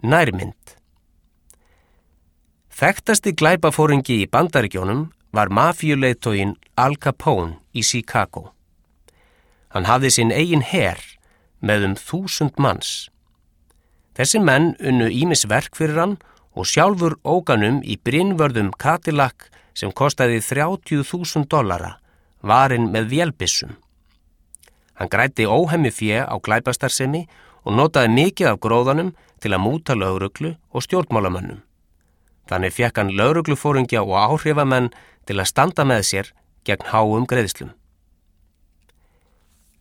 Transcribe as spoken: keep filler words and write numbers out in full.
Nærmynd. Þekktasti glæpafóringi í Bandaríkjunum var mafíuleiðtoginn Al Capone í Chicago. Hann hafði sinn eigin her með um þúsund manns. Þessi menn unnu ýmis verk fyrir hann og sjálfur óganum í brinnvörðum Cadillac sem kostaði þrjátíu þúsund dollara, varinn með vélbyssum. Hann græddi óhemmi fé á glæpastarfsemi og notaði mikið af gróðanum til að múta lögreglu og stjórnmálamönnum. Þannig fékk hann lögreglufóringja og áhrifamenn til að standa með sér gegn háum greiðslum.